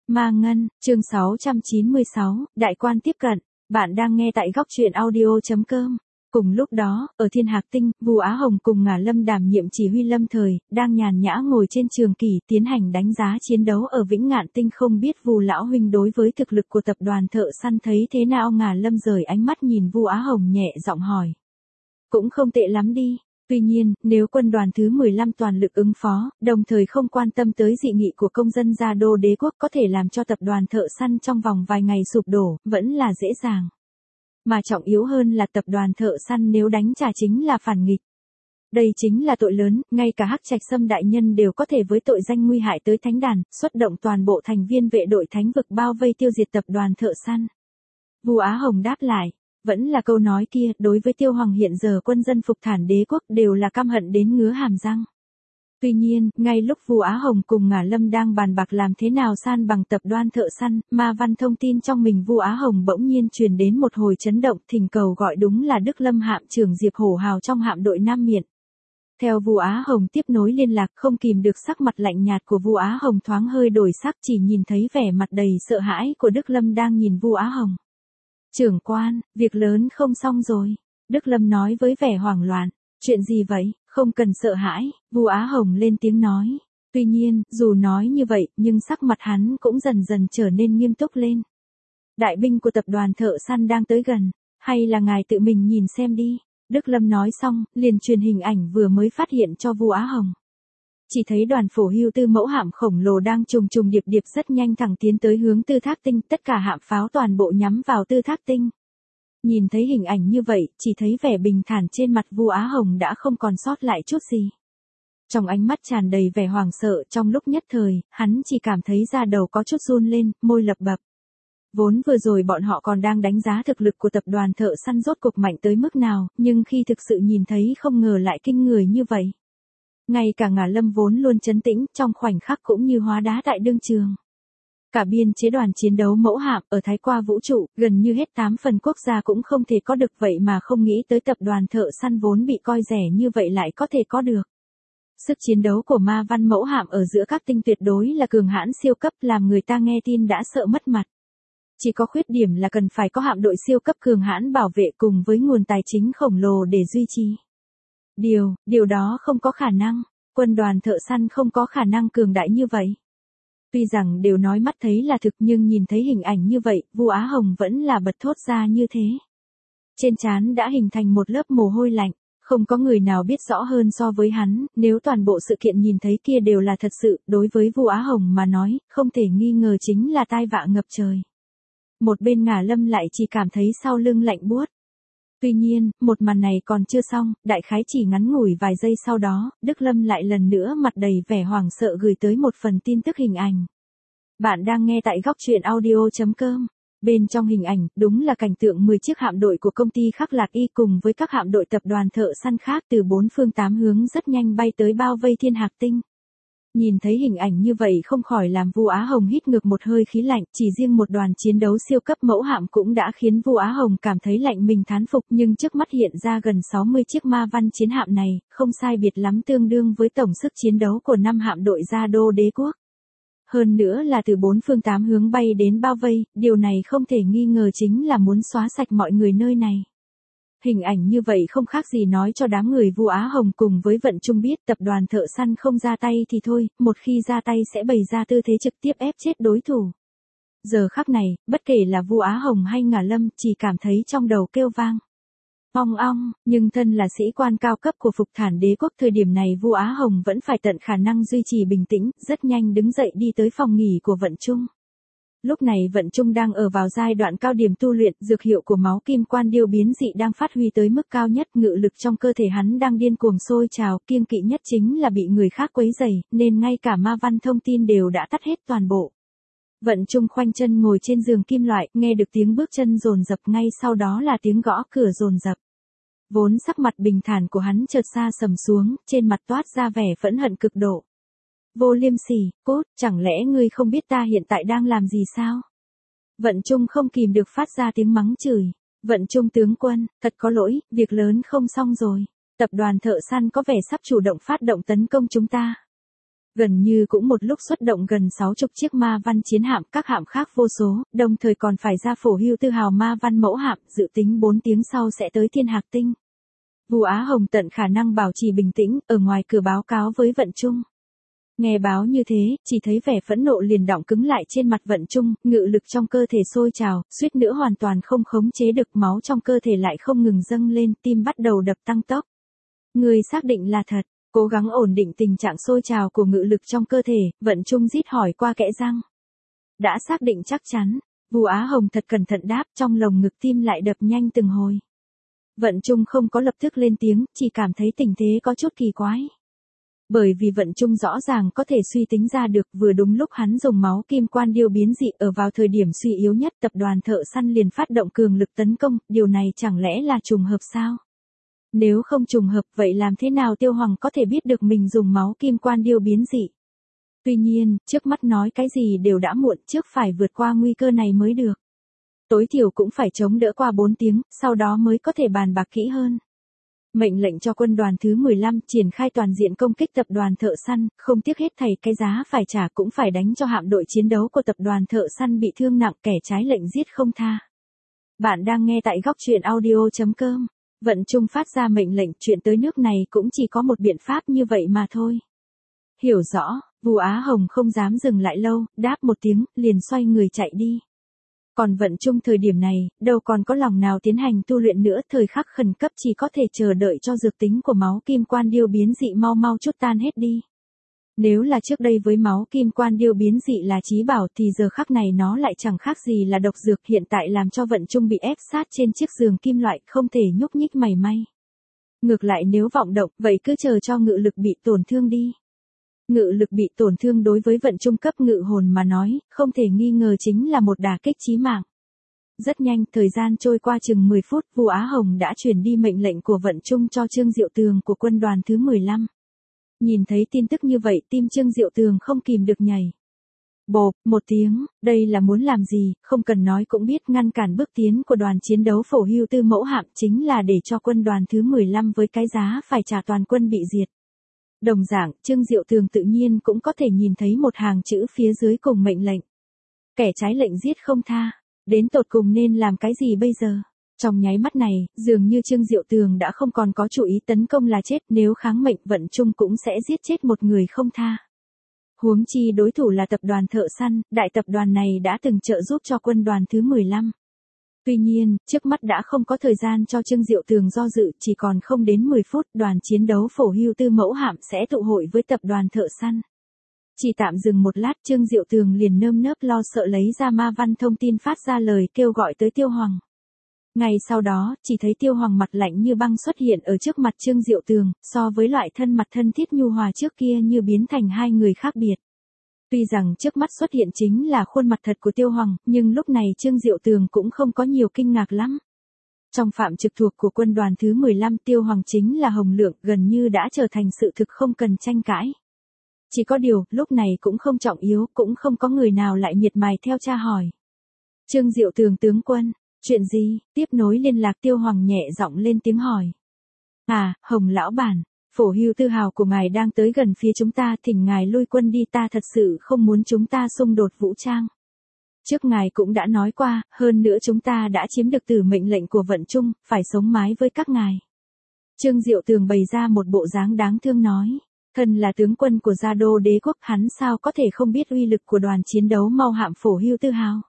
Ma Ngân, chương 696, Đại quan tiếp cận. Bạn đang nghe tại góc truyện audio.com. Cùng lúc đó, ở Thiên Hạc Tinh, Vu Á Hồng cùng Ngả Lâm đảm nhiệm chỉ huy lâm thời, đang nhàn nhã ngồi trên trường kỷ tiến hành đánh giá chiến đấu ở Vĩnh Ngạn Tinh. Không biết Vu lão huynh đối với thực lực của tập đoàn thợ săn thấy thế nào? Ngả Lâm rời ánh mắt nhìn Vu Á Hồng nhẹ giọng hỏi. Cũng không tệ lắm đi. Tuy nhiên, nếu quân đoàn thứ 15 toàn lực ứng phó, đồng thời không quan tâm tới dị nghị của công dân Gia Đô đế quốc, có thể làm cho tập đoàn thợ săn trong vòng vài ngày sụp đổ, vẫn là dễ dàng. Mà trọng yếu hơn là tập đoàn thợ săn nếu đánh trả chính là phản nghịch. Đây chính là tội lớn, ngay cả Hắc Trạch Sâm đại nhân đều có thể với tội danh nguy hại tới thánh đàn, xuất động toàn bộ thành viên vệ đội thánh vực bao vây tiêu diệt tập đoàn thợ săn. Vu Á Hồng đáp lại. Vẫn là câu nói kia, đối với Tiêu Hoàng hiện giờ quân dân phục thản đế quốc đều là căm hận đến ngứa hàm răng. Tuy nhiên, ngay lúc Vu Á Hồng cùng Ngả Lâm đang bàn bạc làm thế nào san bằng tập đoàn thợ săn, Ma Văn thông tin trong mình Vu Á Hồng bỗng nhiên truyền đến một hồi chấn động, thỉnh cầu gọi đúng là Đức Lâm hạm trưởng Diệp Hổ Hào trong hạm đội Nam Miện. Theo Vu Á Hồng tiếp nối liên lạc, không kìm được sắc mặt lạnh nhạt của Vu Á Hồng thoáng hơi đổi sắc, chỉ nhìn thấy vẻ mặt đầy sợ hãi của Đức Lâm đang nhìn Vu Á Hồng. Trưởng quan, việc lớn không xong rồi. Đức Lâm nói với vẻ hoảng loạn. Chuyện gì vậy? Không cần sợ hãi, Vu Á Hồng lên tiếng nói. Tuy nhiên, dù nói như vậy, nhưng sắc mặt hắn cũng dần dần trở nên nghiêm túc lên. Đại binh của tập đoàn thợ săn đang tới gần. Hay là ngài tự mình nhìn xem đi. Đức Lâm nói xong, liền truyền hình ảnh vừa mới phát hiện cho Vu Á Hồng. Chỉ thấy đoàn phổ hưu tư mẫu hạm khổng lồ đang trùng trùng điệp điệp rất nhanh thẳng tiến tới hướng Tư Thác Tinh, tất cả hạm pháo toàn bộ nhắm vào Tư Thác Tinh. Nhìn thấy hình ảnh như vậy, chỉ thấy vẻ bình thản trên mặt Vu Á Hồng đã không còn sót lại chút gì. Trong ánh mắt tràn đầy vẻ hoảng sợ, trong lúc nhất thời, hắn chỉ cảm thấy da đầu có chút run lên, môi lập bập. Vốn vừa rồi bọn họ còn đang đánh giá thực lực của tập đoàn thợ săn rốt cục mạnh tới mức nào, nhưng khi thực sự nhìn thấy không ngờ lại kinh người như vậy. Ngay cả Ngả Lâm vốn luôn trấn tĩnh, trong khoảnh khắc cũng như hóa đá tại đương trường. Cả biên chế đoàn chiến đấu mẫu hạm ở Thái Qua vũ trụ, gần như hết 8 phần quốc gia cũng không thể có được, vậy mà không nghĩ tới tập đoàn thợ săn vốn bị coi rẻ như vậy lại có thể có được. Sức chiến đấu của Ma Văn mẫu hạm ở giữa các tinh tuyệt đối là cường hãn siêu cấp, làm người ta nghe tin đã sợ mất mặt. Chỉ có khuyết điểm là cần phải có hạm đội siêu cấp cường hãn bảo vệ cùng với nguồn tài chính khổng lồ để duy trì. Điều đó không có khả năng, quân đoàn thợ săn không có khả năng cường đại như vậy. Tuy rằng đều nói mắt thấy là thực nhưng nhìn thấy hình ảnh như vậy, Vu Á Hồng vẫn là bật thốt ra như thế. Trên trán đã hình thành một lớp mồ hôi lạnh, không có người nào biết rõ hơn so với hắn, nếu toàn bộ sự kiện nhìn thấy kia đều là thật sự, đối với Vu Á Hồng mà nói, không thể nghi ngờ chính là tai vạ ngập trời. Một bên Ngả Lâm lại chỉ cảm thấy sau lưng lạnh buốt. Tuy nhiên, một màn này còn chưa xong, đại khái chỉ ngắn ngủi vài giây sau đó, Đức Lâm lại lần nữa mặt đầy vẻ hoảng sợ gửi tới một phần tin tức hình ảnh. Bạn đang nghe tại góc truyện audio.com. Bên trong hình ảnh, đúng là cảnh tượng 10 chiếc hạm đội của công ty Khắc Lạc Y cùng với các hạm đội tập đoàn thợ săn khác từ 4 phương 8 hướng rất nhanh bay tới bao vây Thiên Hạc Tinh. Nhìn thấy hình ảnh như vậy không khỏi làm Vu Á Hồng hít ngược một hơi khí lạnh, chỉ riêng một đoàn chiến đấu siêu cấp mẫu hạm cũng đã khiến Vu Á Hồng cảm thấy lạnh mình thán phục, nhưng trước mắt hiện ra gần 60 chiếc Ma Văn chiến hạm này, không sai biệt lắm tương đương với tổng sức chiến đấu của 5 hạm đội Gia Đô đế quốc. Hơn nữa là từ 4 phương 8 hướng bay đến bao vây, điều này không thể nghi ngờ chính là muốn xóa sạch mọi người nơi này. Hình ảnh như vậy không khác gì nói cho đám người Vu Á Hồng cùng với Vận Trung biết tập đoàn thợ săn không ra tay thì thôi, một khi ra tay sẽ bày ra tư thế trực tiếp ép chết đối thủ. Giờ khắc này, bất kể là Vu Á Hồng hay Ngả Lâm chỉ cảm thấy trong đầu kêu vang. Ong ong, nhưng thân là sĩ quan cao cấp của phục thản đế quốc thời điểm này Vu Á Hồng vẫn phải tận khả năng duy trì bình tĩnh, rất nhanh đứng dậy đi tới phòng nghỉ của Vận Trung. Lúc này Vận Trung đang ở vào giai đoạn cao điểm tu luyện, dược hiệu của máu kim quan điêu biến dị đang phát huy tới mức cao nhất, ngự lực trong cơ thể hắn đang điên cuồng sôi trào, kiêng kỵ nhất chính là bị người khác quấy rầy, nên ngay cả Ma Văn thông tin đều đã tắt hết toàn bộ. Vận Trung khoanh chân ngồi trên giường kim loại, nghe được tiếng bước chân dồn dập, ngay sau đó là tiếng gõ cửa dồn dập. Vốn sắc mặt bình thản của hắn chợt xa sầm xuống, trên mặt toát ra vẻ phẫn hận cực độ. Vô Liêm Sỉ, cốt, chẳng lẽ ngươi không biết ta hiện tại đang làm gì sao? Vận Trung không kìm được phát ra tiếng mắng chửi. Vận Trung tướng quân, thật có lỗi, việc lớn không xong rồi. Tập đoàn thợ săn có vẻ sắp chủ động phát động tấn công chúng ta. Gần như cũng một lúc xuất động gần 60 chiếc ma văn chiến hạm, các hạm khác vô số, đồng thời còn phải ra phổ hưu tư hào ma văn mẫu hạm, dự tính 4 tiếng sau sẽ tới Thiên Hạc Tinh. Vu Á Hồng tận khả năng bảo trì bình tĩnh, ở ngoài cửa báo cáo với Vận Trung. Nghe báo như thế, chỉ thấy vẻ phẫn nộ liền đọng cứng lại trên mặt Vận Trung, ngự lực trong cơ thể sôi trào, suýt nữa hoàn toàn không khống chế được, máu trong cơ thể lại không ngừng dâng lên, tim bắt đầu đập tăng tốc. Người xác định là thật, cố gắng ổn định tình trạng sôi trào của ngự lực trong cơ thể, Vận Trung rít hỏi qua kẽ răng. Đã xác định chắc chắn, Vu Á Hồng thật cẩn thận đáp, trong lồng ngực tim lại đập nhanh từng hồi. Vận Trung không có lập tức lên tiếng, chỉ cảm thấy tình thế có chút kỳ quái. Bởi vì Vận Trung rõ ràng có thể suy tính ra được, vừa đúng lúc hắn dùng máu kim quan điêu biến dị ở vào thời điểm suy yếu nhất, tập đoàn thợ săn liền phát động cường lực tấn công, điều này chẳng lẽ là trùng hợp sao? Nếu không trùng hợp, vậy làm thế nào Tiêu Hoàng có thể biết được mình dùng máu kim quan điêu biến dị? Tuy nhiên, trước mắt nói cái gì đều đã muộn, trước phải vượt qua nguy cơ này mới được. Tối thiểu cũng phải chống đỡ qua 4 tiếng, sau đó mới có thể bàn bạc kỹ hơn. Mệnh lệnh cho quân đoàn thứ 15 triển khai toàn diện công kích tập đoàn thợ săn, không tiếc hết thảy cái giá phải trả cũng phải đánh cho hạm đội chiến đấu của tập đoàn thợ săn bị thương nặng, kẻ trái lệnh giết không tha. Bạn đang nghe tại góc truyện audio.com. Vận Trung phát ra mệnh lệnh, chuyện tới nước này cũng chỉ có một biện pháp như vậy mà thôi. Hiểu rõ, Vu Á Hồng không dám dừng lại lâu, đáp một tiếng, liền xoay người chạy đi. Còn Vận Trung thời điểm này, đâu còn có lòng nào tiến hành tu luyện nữa, thời khắc khẩn cấp chỉ có thể chờ đợi cho dược tính của máu kim quan điêu biến dị mau mau chút tan hết đi. Nếu là trước đây với máu kim quan điêu biến dị là chí bảo thì giờ khắc này nó lại chẳng khác gì là độc dược, hiện tại làm cho Vận Trung bị ép sát trên chiếc giường kim loại, không thể nhúc nhích mảy may. Ngược lại nếu vọng động, vậy cứ chờ cho ngự lực bị tổn thương đi. Ngự lực bị tổn thương đối với Vận Trung cấp ngự hồn mà nói, không thể nghi ngờ chính là một đả kích chí mạng. Rất nhanh, thời gian trôi qua chừng 10 phút, Vu Á Hồng đã truyền đi mệnh lệnh của Vận Trung cho Trương Diệu Tường của quân đoàn thứ 15. Nhìn thấy tin tức như vậy, tim Trương Diệu Tường không kìm được nhảy. Bộp, một tiếng, đây là muốn làm gì, không cần nói cũng biết, ngăn cản bước tiến của đoàn chiến đấu phổ hưu tư mẫu hạm chính là để cho quân đoàn thứ 15 với cái giá phải trả toàn quân bị diệt. Đồng dạng, Trương Diệu Tường tự nhiên cũng có thể nhìn thấy một hàng chữ phía dưới cùng mệnh lệnh. Kẻ trái lệnh giết không tha, đến tột cùng nên làm cái gì bây giờ? Trong nháy mắt này, dường như Trương Diệu Tường đã không còn có chủ ý tấn công là chết, nếu kháng mệnh Vận Trung cũng sẽ giết chết một người không tha. Huống chi đối thủ là tập đoàn thợ săn, đại tập đoàn này đã từng trợ giúp cho quân đoàn thứ 15. Tuy nhiên, trước mắt đã không có thời gian cho Trương Diệu Tường do dự, chỉ còn không đến 10 phút, đoàn chiến đấu phổ hưu tư mẫu hạm sẽ tụ hội với tập đoàn thợ săn. Chỉ tạm dừng một lát, Trương Diệu Tường liền nơm nớp lo sợ lấy ra ma văn thông tin phát ra lời kêu gọi tới Tiêu Hoàng. Ngay sau đó, chỉ thấy Tiêu Hoàng mặt lạnh như băng xuất hiện ở trước mặt Trương Diệu Tường, so với loại thân mặt thân thiết nhu hòa trước kia như biến thành hai người khác biệt. Tuy rằng trước mắt xuất hiện chính là khuôn mặt thật của Tiêu Hoàng, nhưng lúc này Trương Diệu Tường cũng không có nhiều kinh ngạc lắm. Trong phạm trực thuộc của quân đoàn thứ 15, Tiêu Hoàng chính là Hồng Lượng, gần như đã trở thành sự thực không cần tranh cãi. Chỉ có điều, lúc này cũng không trọng yếu, cũng không có người nào lại miệt mài theo tra hỏi. Trương Diệu Tường tướng quân, chuyện gì? Tiếp nối liên lạc, Tiêu Hoàng nhẹ giọng lên tiếng hỏi. À, Hồng lão bản, phổ hưu tư hào của ngài đang tới gần phía chúng ta, thỉnh ngài lui quân đi, ta thật sự không muốn chúng ta xung đột vũ trang. Trước ngài cũng đã nói qua, hơn nữa chúng ta đã chiếm được từ mệnh lệnh của Vận Trung, phải sống mái với các ngài. Trương Diệu Tường bày ra một bộ dáng đáng thương nói. Thân là tướng quân của Gia Đô đế quốc, hắn sao có thể không biết uy lực của đoàn chiến đấu mau hạm phổ hưu tư hào.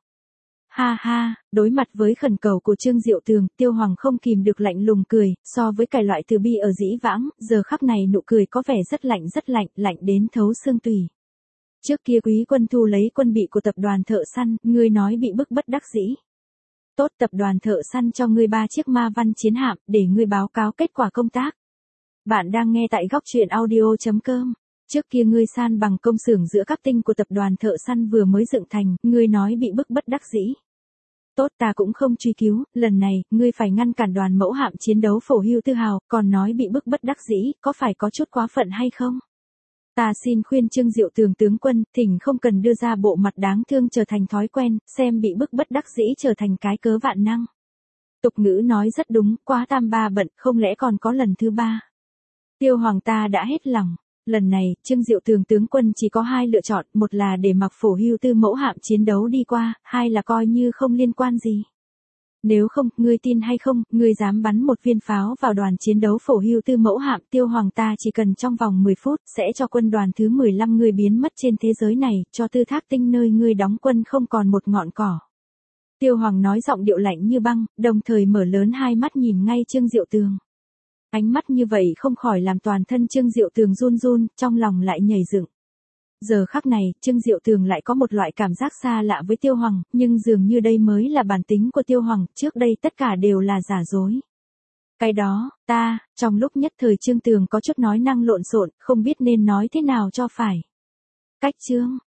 Ha ha, đối mặt với khẩn cầu của Trương Diệu Tường, Tiêu Hoàng không kìm được lạnh lùng cười, so với cái loại từ bi ở dĩ vãng, giờ khắc này nụ cười có vẻ rất lạnh, lạnh đến thấu xương tủy. Trước kia quý quân thu lấy quân bị của tập đoàn thợ săn, ngươi nói bị bức bất đắc dĩ. Tốt, tập đoàn thợ săn cho ngươi 3 chiếc ma văn chiến hạm, để ngươi báo cáo kết quả công tác. Bạn đang nghe tại góc truyện audio.com. Trước kia ngươi san bằng công xưởng giữa các tinh của tập đoàn thợ săn vừa mới dựng thành, ngươi nói bị bức bất đắc dĩ. Tốt, ta cũng không truy cứu, lần này, ngươi phải ngăn cản đoàn mẫu hạm chiến đấu phổ hưu tư hào, còn nói bị bức bất đắc dĩ, có phải có chút quá phận hay không? Ta xin khuyên Trương Diệu Tường tướng quân, thỉnh không cần đưa ra bộ mặt đáng thương trở thành thói quen, xem bị bức bất đắc dĩ trở thành cái cớ vạn năng. Tục ngữ nói rất đúng, quá tam ba bận, không lẽ còn có lần thứ ba. Tiêu Hoàng ta đã hết lòng. Lần này, Trương Diệu Tường tướng quân chỉ có hai lựa chọn, một là để mặc Phổ Hưu Tư mẫu hạm chiến đấu đi qua, hai là coi như không liên quan gì. Nếu không, ngươi tin hay không, ngươi dám bắn một viên pháo vào đoàn chiến đấu Phổ Hưu Tư mẫu hạm, Tiêu Hoàng ta chỉ cần trong vòng 10 phút, sẽ cho quân đoàn thứ 15 ngươi biến mất trên thế giới này, cho Tư Thác Tinh nơi ngươi đóng quân không còn một ngọn cỏ. Tiêu Hoàng nói giọng điệu lạnh như băng, đồng thời mở lớn hai mắt nhìn ngay Trương Diệu Tường. Ánh mắt như vậy không khỏi làm toàn thân Trương Diệu Tường run run, trong lòng lại nhảy dựng. Giờ khắc này, Trương Diệu Tường lại có một loại cảm giác xa lạ với Tiêu Hoàng, nhưng dường như đây mới là bản tính của Tiêu Hoàng, trước đây tất cả đều là giả dối. Cái đó, trong lúc nhất thời Trương Tường có chút nói năng lộn xộn, không biết nên nói thế nào cho phải. Cách chương